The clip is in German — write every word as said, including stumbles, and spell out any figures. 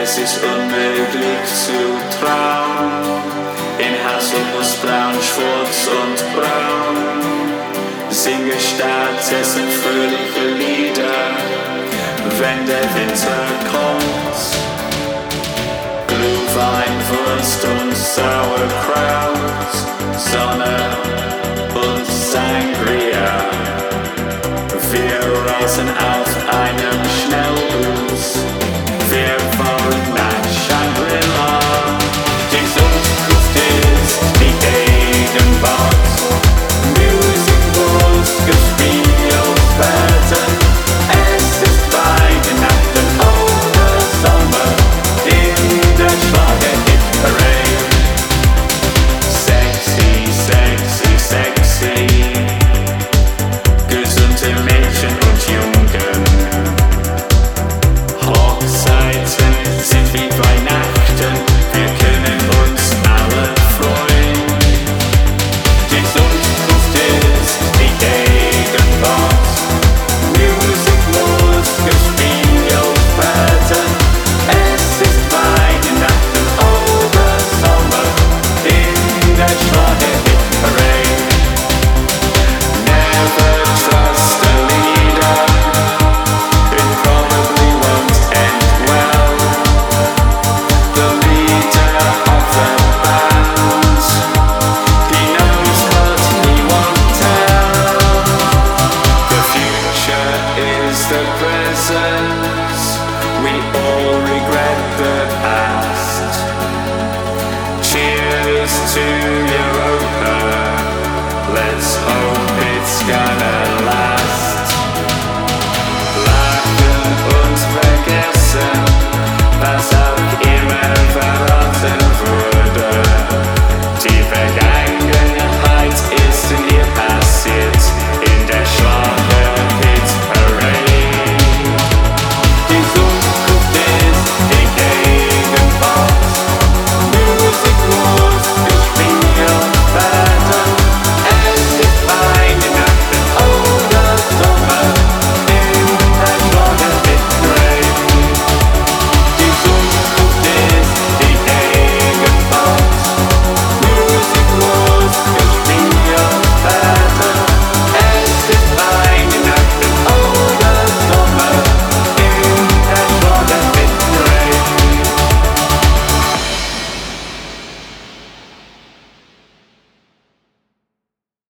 Es ist unmöglich zu trauen, in Haselnussbraun, schwarz und braun. Singe Städte sind fröhliche Lieder, wenn der Winter kommt. Glühwein, Wurst und Sauerkraut, Sonne und Sangria. Wir reisen auf einem Schnellbus, wir wollen nach Shangri-La. Die Zukunft ist die Gegenwart, Musik muss gespielt werden. Es ist Weihnachten oder Sommer in der Schlager-Hit-Parade. Sexy, sexy, sexy, gesunde Mädchen und Jungen. Hochzeiten sind wie Weihnachten, wir können uns alle freuen. Die Zukunft ist die Gegenwart, Musik muss gespielt werden. Es ist Weihnachten oder Sommer in der Schlager-Hit-Parade. Never trust a leader, it probably won't end well. The leader of the band, he knows what he won't tell. The future is the present, we all regret the past. Cheers to